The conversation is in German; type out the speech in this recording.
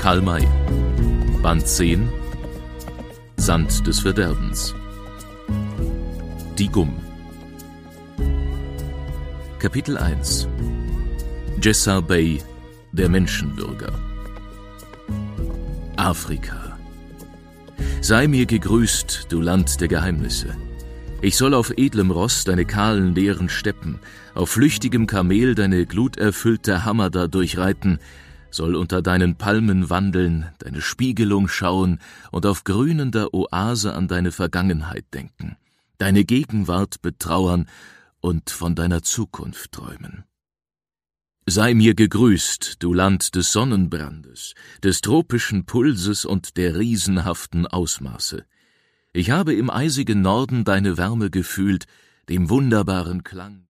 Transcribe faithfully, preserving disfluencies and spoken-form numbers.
Karl May, Band zehn, Sand des Verderbens. Die Gum. Kapitel eins. Jessar Bey, der Menschenbürger. Afrika. Sei mir gegrüßt, du Land der Geheimnisse. Ich soll auf edlem Ross deine kahlen, leeren Steppen, auf flüchtigem Kamel deine gluterfüllte Hamada durchreiten, soll unter deinen Palmen wandeln, deine Spiegelung schauen und auf grünender Oase an deine Vergangenheit denken, deine Gegenwart betrauern und von deiner Zukunft träumen. Sei mir gegrüßt, du Land des Sonnenbrandes, des tropischen Pulses und der riesenhaften Ausmaße. Ich habe im eisigen Norden deine Wärme gefühlt, dem wunderbaren Klang